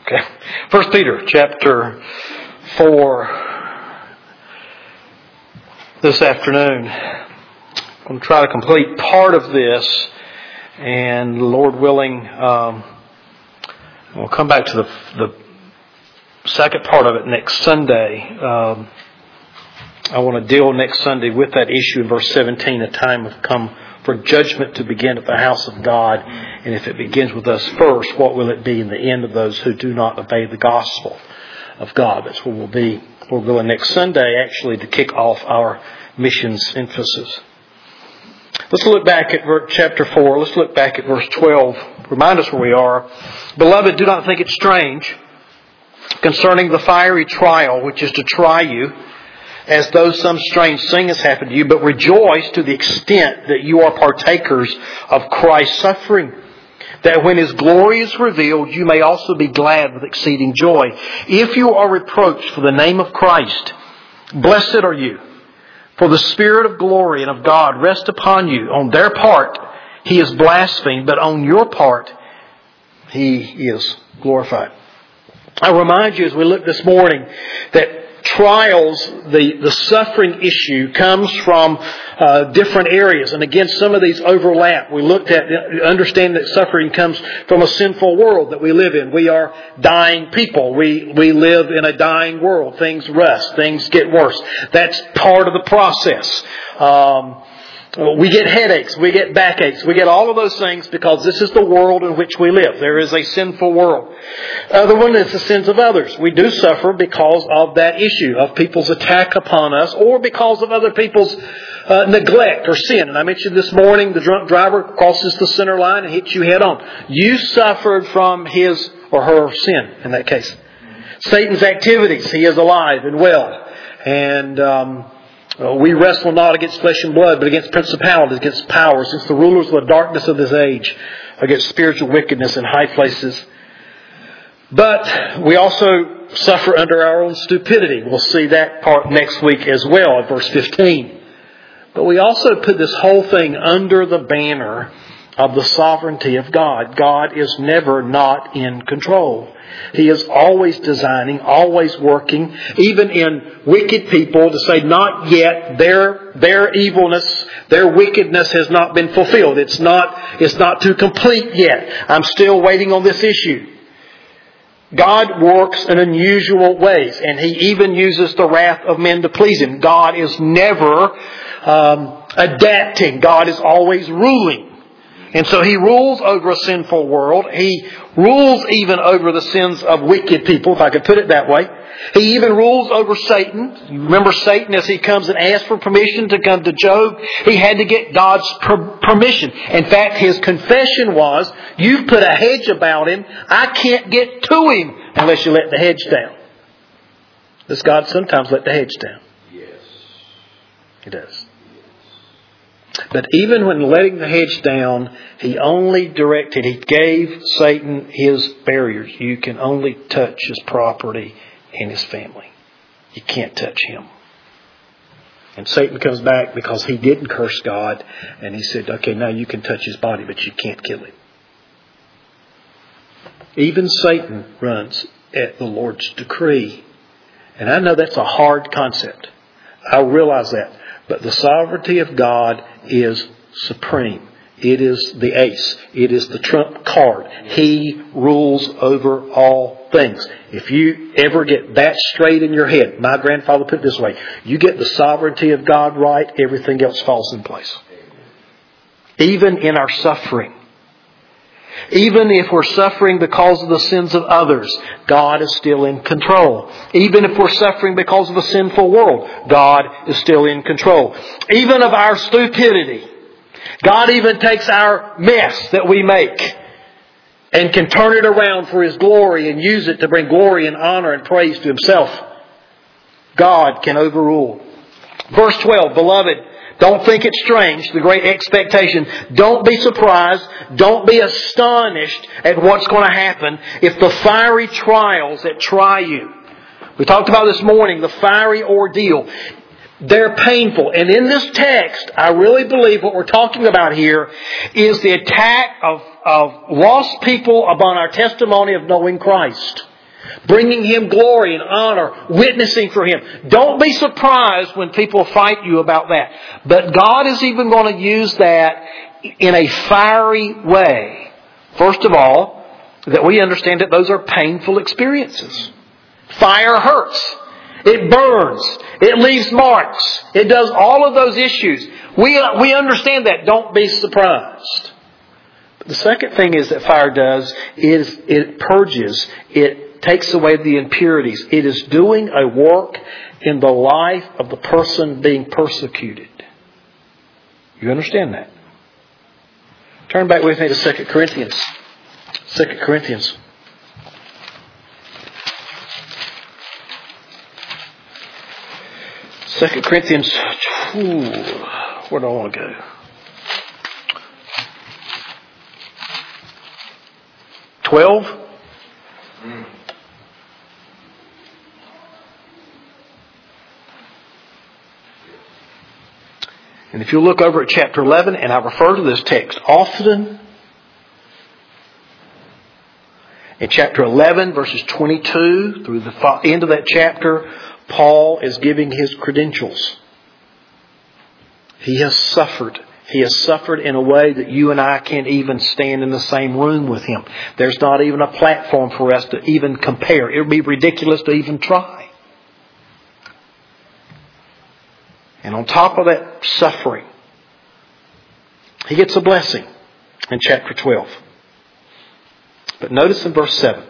Okay. 1 Peter chapter 4 this afternoon. I'm going to try to complete part of this, and Lord willing, we'll come back to the second part of it next Sunday. I want to deal next Sunday with that issue in verse 17, a time have come for judgment to begin at the house of God. And if it begins with us first, what will it be in the end of those who do not obey the gospel of God? That's where we'll be. We're going next Sunday, actually, to kick off our missions emphasis. Let's look back at chapter 4. Let's look back at verse 12. Remind us where we are. Beloved, do not think it strange concerning the fiery trial which is to try you, as though some strange thing has happened to you, but rejoice to the extent that you are partakers of Christ's suffering, that when His glory is revealed, you may also be glad with exceeding joy. If you are reproached for the name of Christ, blessed are you, for the Spirit of glory and of God rest upon you. On their part, He is blasphemed, but on your part, He is glorified. I remind you as we look this morning that trials, the suffering issue comes from different areas. And again, some of these overlap. We looked at, understand that suffering comes from a sinful world that we live in. We are dying people. We live in a dying world. Things rust. Things get worse. That's part of the process. We get headaches, we get backaches, we get all of those things because this is the world in which we live. There is a sinful world. Other one is the sins of others. We do suffer because of that issue of people's attack upon us or because of other people's neglect or sin. And I mentioned this morning, the drunk driver crosses the center line and hits you head on. You suffered from his or her sin in that case. Satan's activities, he is alive and well. And we wrestle not against flesh and blood, but against principalities, against powers, against the rulers of the darkness of this age, against spiritual wickedness in high places. But we also suffer under our own stupidity. We'll see that part next week as well, at verse 15. But we also put this whole thing under the banner of the sovereignty of God. God is never not in control. He is always designing, always working, even in wicked people, to say not yet, their evilness, their wickedness has not been fulfilled. It's not too complete yet. I'm still waiting on this issue. God works in unusual ways, and He even uses the wrath of men to please Him. God is never adapting. God is always ruling. And so He rules over a sinful world. He rules even over the sins of wicked people, if I could put it that way. He even rules over Satan. You remember Satan as he comes and asks for permission to come to Job? He had to get God's permission. In fact, his confession was, you've put a hedge about him. I can't get to him unless you let the hedge down. Does God sometimes let the hedge down? Yes. He does. But even when letting the hedge down, He gave Satan his barriers. You can only touch his property and his family. You can't touch him. And Satan comes back because he didn't curse God. And he said, okay, now you can touch his body, but you can't kill him. Even Satan runs at the Lord's decree. And I know that's a hard concept. I realize that. But the sovereignty of God is supreme. It is the ace. It is the trump card. He rules over all things. If you ever get that straight in your head, my grandfather put it this way, you get the sovereignty of God right, everything else falls in place. Even in our suffering. Even if we're suffering because of the sins of others, God is still in control. Even if we're suffering because of a sinful world, God is still in control. Even of our stupidity, God even takes our mess that we make and can turn it around for His glory and use it to bring glory and honor and praise to Himself. God can overrule. Verse 12, beloved, don't think it strange, the great expectation. Don't be surprised. Don't be astonished at what's going to happen if the fiery trials that try you. We talked about this morning, the fiery ordeal. They're painful. And in this text, I really believe what we're talking about here is the attack of lost people upon our testimony of knowing Christ. bringing Him glory and honor, witnessing for Him. Don't be surprised when people fight you about that. But God is even going to use that in a fiery way. First of all, that we understand that those are painful experiences. Fire hurts. It burns. It leaves marks. It does all of those issues. We understand that. Don't be surprised. But the second thing is that fire does is it purges. It takes away the impurities. It is doing a work in the life of the person being persecuted. You understand that? Turn back with me to 2 Corinthians. 2 Corinthians. 2 Corinthians, where do I want to go? 12. And if you look over at chapter 11, and I refer to this text often, in chapter 11, verses 22 through the end of that chapter, Paul is giving his credentials. He has suffered. He has suffered in a way that you and I can't even stand in the same room with him. There's not even a platform for us to even compare. It would be ridiculous to even try. And on top of that suffering, he gets a blessing in chapter 12. But notice in verse 7.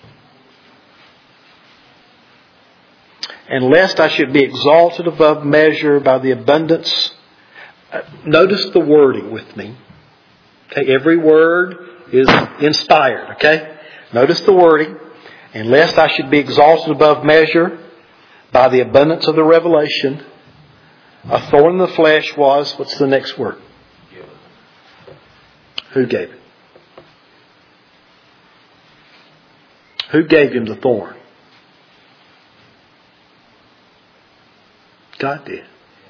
And lest I should be exalted above measure by the abundance. Notice the wording with me. Okay, every word is inspired. Okay, notice the wording. And lest I should be exalted above measure by the abundance of the revelation, a thorn in the flesh was, what's the next word? Who gave it? Who gave him the thorn? God did.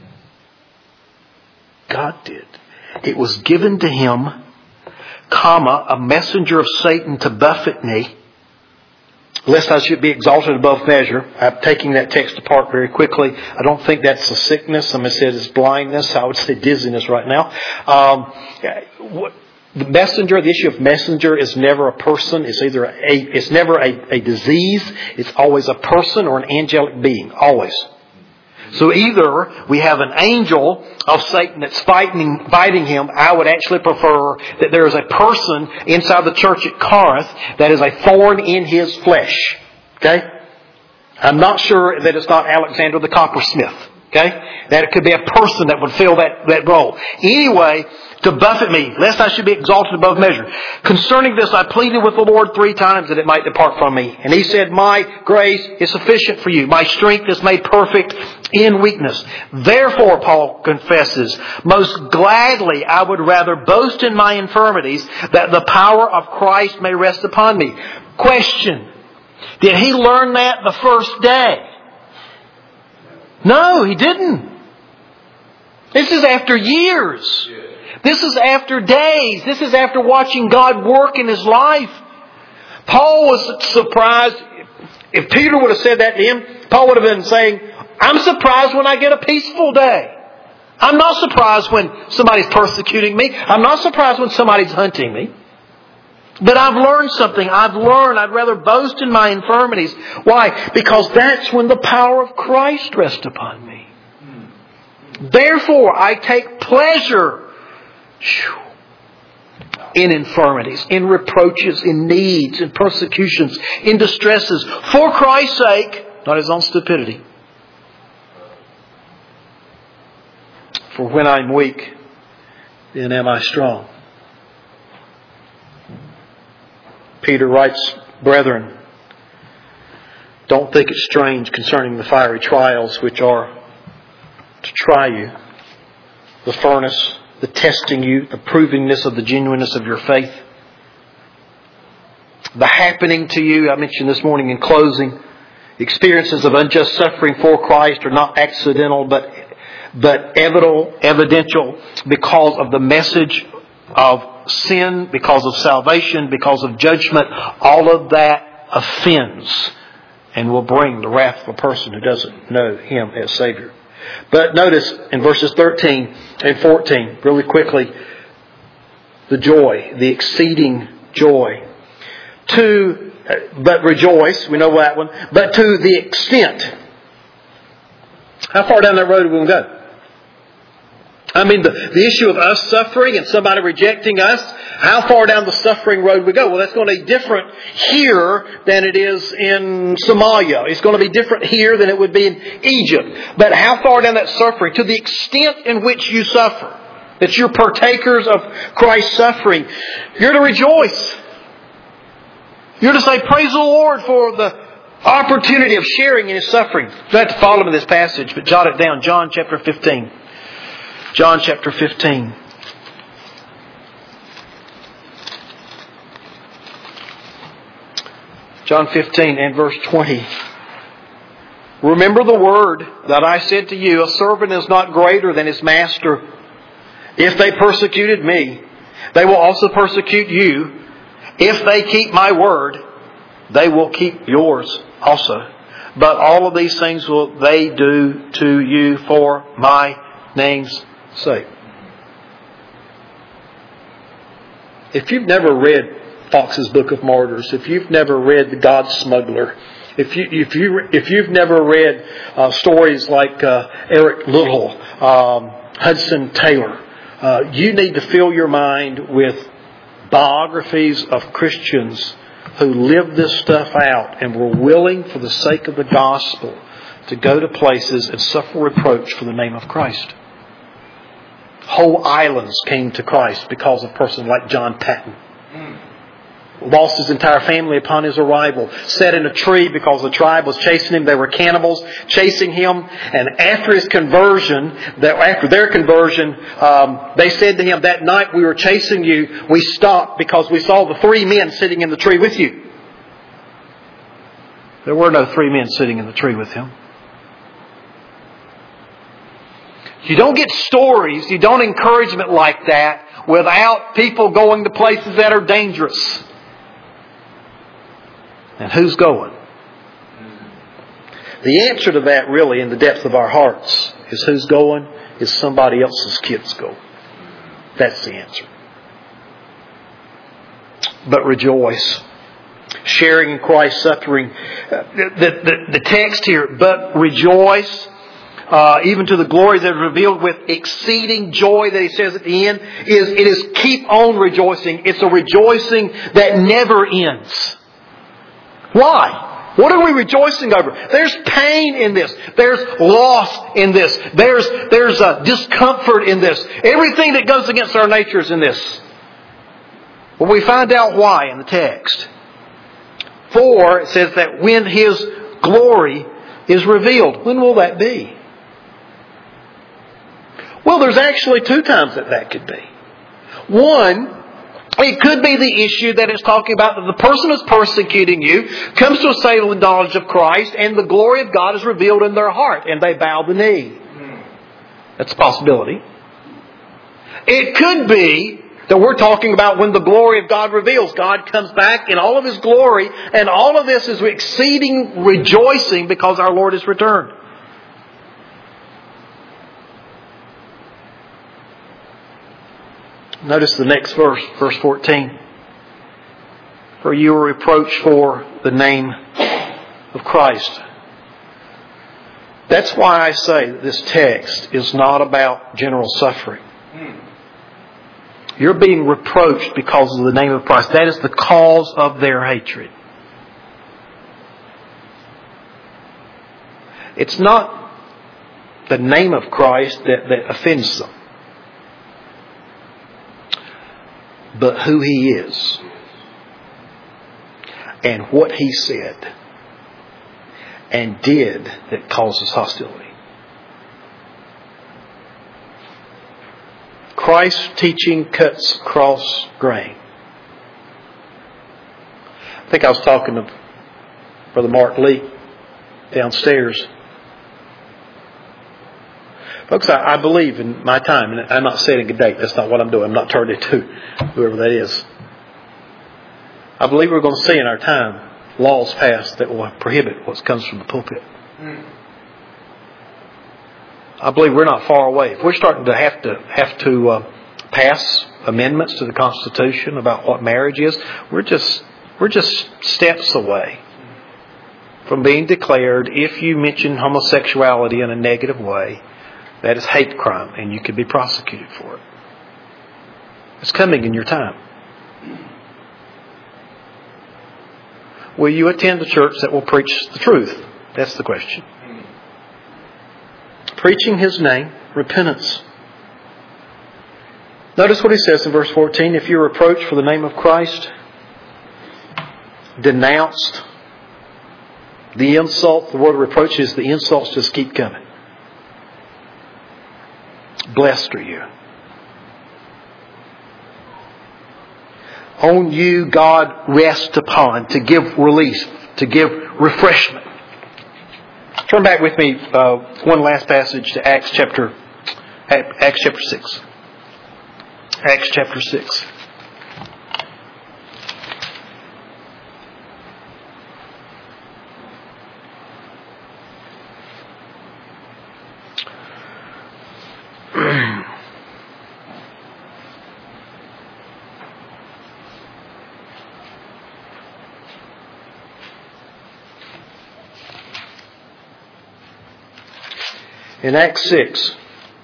God did. It was given to him, a messenger of Satan to buffet me, lest I should be exalted above measure. I'm taking that text apart very quickly. I don't think that's a sickness. Somebody said it's blindness. I would say dizziness right now. The messenger, the issue of messenger is never a person. It's never a disease. It's always a person or an angelic being. Always. So either we have an angel of Satan that's fighting him. I would actually prefer that there is a person inside the church at Corinth that is a thorn in his flesh. Okay? I'm not sure that it's not Alexander the coppersmith. Okay? That it could be a person that would fill that role. Anyway, to buffet me, lest I should be exalted above measure. Concerning this, I pleaded with the Lord 3 times that it might depart from me. And He said, my grace is sufficient for you. My strength is made perfect in weakness. Therefore, Paul confesses, most gladly I would rather boast in my infirmities, that the power of Christ may rest upon me. Question. Did he learn that the first day? No, he didn't. This is after years. This is after days. This is after watching God work in his life. Paul was surprised. If Peter would have said that to him, Paul would have been saying, I'm surprised when I get a peaceful day. I'm not surprised when somebody's persecuting me. I'm not surprised when somebody's hunting me. But I've learned something. I'd rather boast in my infirmities. Why? Because that's when the power of Christ rests upon me. Therefore, I take pleasure in infirmities, in reproaches, in needs, in persecutions, in distresses, for Christ's sake, not his own stupidity. For when I'm weak, then am I strong. Peter writes, brethren, don't think it strange concerning the fiery trials which are to try you, the furnace, the testing you, the provingness of the genuineness of your faith. The happening to you, I mentioned this morning in closing, experiences of unjust suffering for Christ are not accidental, but evidential because of the message of sin, because of salvation, because of judgment. All of that offends. and will bring the wrath of a person who doesn't know Him as Savior. But notice in verses 13 and 14, really quickly, the joy, the exceeding joy. But rejoice, we know that one, but to the extent. How far down that road are we going to go? I mean, the issue of us suffering and somebody rejecting us, how far down the suffering road we go? Well, that's going to be different here than it is in Somalia. It's going to be different here than it would be in Egypt. But how far down that suffering? To the extent in which you suffer, that you're partakers of Christ's suffering, you're to rejoice. You're to say, praise the Lord for the opportunity of sharing in His suffering. You have to follow me in this passage, but jot it down. John chapter 15. John chapter 15. John 15 and verse 20. Remember the word that I said to you, a servant is not greater than his master. If they persecuted me, they will also persecute you. If they keep my word, they will keep yours also. But all of these things will they do to you for my name's sake. If you've never read Fox's Book of Martyrs, if you've never read The God Smuggler, if you've never read stories like Eric Liddell, Hudson Taylor, you need to fill your mind with biographies of Christians who lived this stuff out and were willing for the sake of the gospel to go to places and suffer reproach for the name of Christ. Whole islands came to Christ because of a person like John Patton. Lost his entire family upon his arrival. Sat in a tree because the tribe was chasing him. They were cannibals chasing him. And after his conversion, after their conversion, they said to him, that night we were chasing you, we stopped because we saw the 3 men sitting in the tree with you. There were no 3 men sitting in the tree with him. You don't get stories, you don't encouragement like that without people going to places that are dangerous. And who's going? The answer to that really in the depth of our hearts is who's going is somebody else's kids go. That's the answer. But rejoice. Sharing in Christ's suffering. The text here, but rejoice. Even to the glory that is revealed with exceeding joy that he says at the end, it is keep on rejoicing. It's a rejoicing that never ends. Why? What are we rejoicing over? There's pain in this. There's loss in this. There's discomfort in this. Everything that goes against our nature is in this. Well, we find out why in the text. For it says that when His glory is revealed. When will that be? Well, there's actually 2 times that could be. One, it could be the issue that it's talking about that the person who's persecuting you comes to a saving knowledge of Christ and the glory of God is revealed in their heart and they bow the knee. That's a possibility. It could be that we're talking about when the glory of God reveals. God comes back in all of His glory and all of this is exceeding rejoicing because our Lord has returned. Notice the next verse, verse 14. For you are reproached for the name of Christ. That's why I say that this text is not about general suffering. You're being reproached because of the name of Christ. That is the cause of their hatred. It's not the name of Christ that offends them, but who He is and what He said and did that causes hostility. Christ's teaching cuts across grain. I think I was talking to Brother Mark Lee downstairs. Folks, I believe in my time, and I'm not setting a date. That's not what I'm doing. I'm not turning to whoever that is. I believe we're going to see in our time laws passed that will prohibit what comes from the pulpit. I believe we're not far away. If we're starting to have to pass amendments to the Constitution about what marriage is, we're just steps away from being declared, if you mention homosexuality in a negative way, that is hate crime and you could be prosecuted for it. It's coming in your time. Will you attend a church that will preach the truth? That's the question. Preaching His name, repentance. Notice what he says in verse 14. If you're reproached for the name of Christ, denounced, the insult, the word reproach is the insults just keep coming. Blessed are you. On you God rests upon to give release, to give refreshment. Turn back with me one last passage to Acts chapter 6. Acts chapter 6. In Acts 6,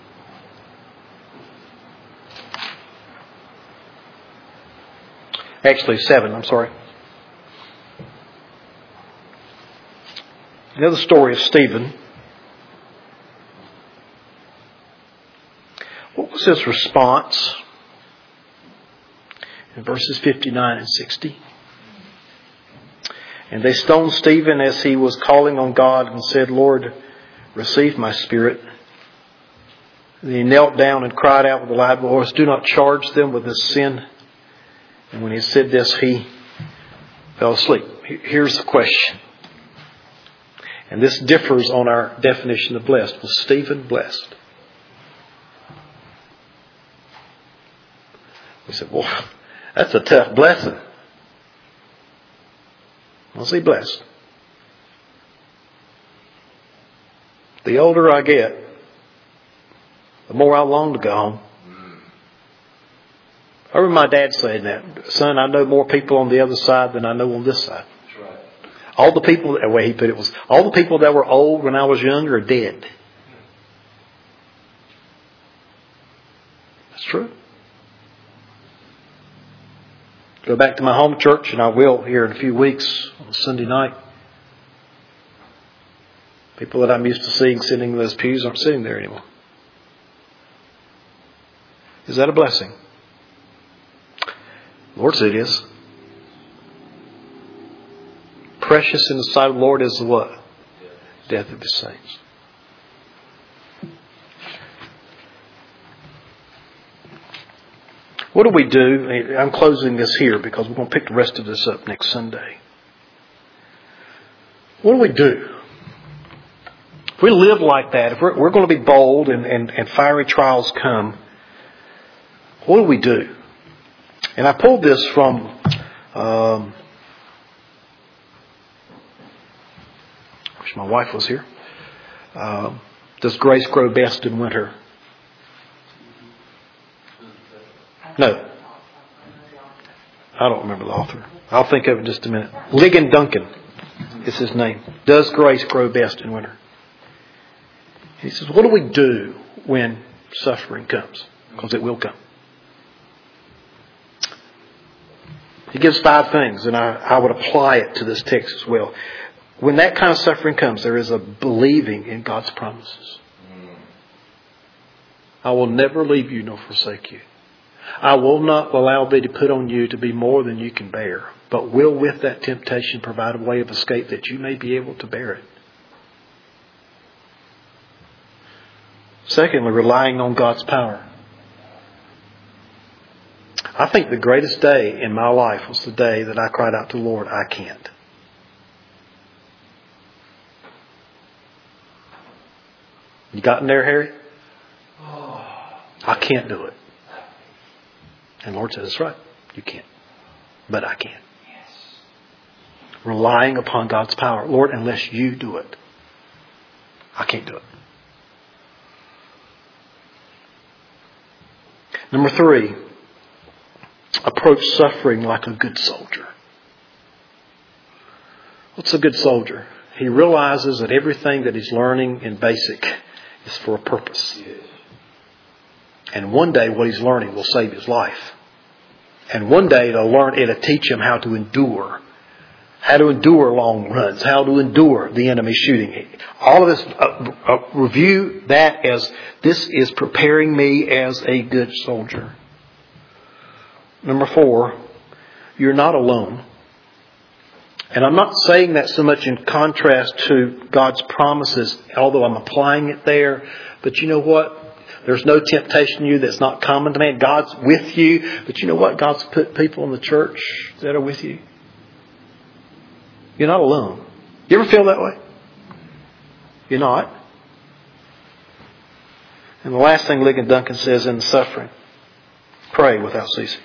actually 7, I'm sorry. You know the story of Stephen. What was his response in verses 59 and 60? And they stoned Stephen as he was calling on God and said, Lord, receive my spirit. And he knelt down and cried out with a loud voice, do not charge them with this sin. And when he said this, he fell asleep. Here's the question. And this differs on our definition of blessed. Was Stephen blessed? We said, well, that's a tough blessing. Was he blessed? The older I get, the more I long to go home. I remember my dad saying that. Son, I know more people on the other side than I know on this side. That's right. All the people, the way he put it was, all the people that were old when I was younger are dead. That's true. Go back to my home church, and I will here in a few weeks on Sunday night. People that I'm used to seeing sitting in those pews aren't sitting there anymore. Is that a blessing? The Lord said it is. Precious in the sight of the Lord is the what? Death of His saints. What do we do? I'm closing this here because we're going to pick the rest of this up next Sunday. What do we do? If we live like that, if we're going to be bold and fiery trials come, what do we do? And I pulled this from wish my wife was here. Does grace grow best in winter? No. I don't remember the author. I'll think of it in just a minute. Ligon Duncan is his name. Does grace grow best in winter? He says, what do we do when suffering comes? Because it will come. He gives 5 things, and I would apply it to this text as well. When that kind of suffering comes, there is a believing in God's promises. I will never leave you nor forsake you. I will not allow thee to put on you to be more than you can bear, but will with that temptation provide a way of escape that you may be able to bear it. Secondly, relying on God's power. I think the greatest day in my life was the day that I cried out to the Lord, I can't. You gotten there, Harry? I can't do it. And the Lord says, that's right. You can't. But I can. relying upon God's power. Lord, unless you do it, I can't do it. Number 3, approach suffering like a good soldier. What's a good soldier? He realizes that everything that he's learning in basic is for a purpose. And one day what he's learning will save his life. And one day it'll teach him how to endure. How to endure long runs. How to endure the enemy shooting. All of this, review that as this is preparing me as a good soldier. Number 4, you're not alone. And I'm not saying that so much in contrast to God's promises, although I'm applying it there. But you know what? There's no temptation in you that's not common to man. God's with you. But you know what? God's put people in the church that are with you. You're not alone. You ever feel that way? You're not. And the last thing Ligon Duncan says in the suffering, pray without ceasing.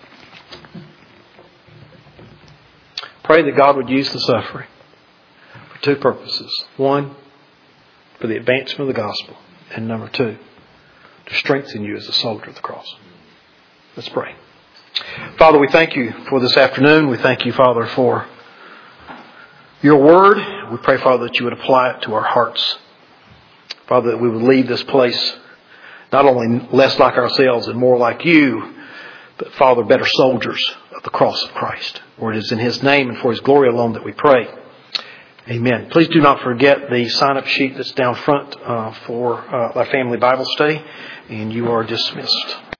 Pray that God would use the suffering for 2 purposes. 1, for the advancement of the gospel. And number 2, to strengthen you as a soldier of the cross. Let's pray. Father, we thank you for this afternoon. We thank you, Father, for your word. We pray, Father, that you would apply it to our hearts. Father, that we would leave this place not only less like ourselves and more like you, but, Father, better soldiers of the cross of Christ. For it is in His name and for His glory alone that we pray. Amen. Please do not forget the sign-up sheet that's down front for our family Bible study, and you are dismissed.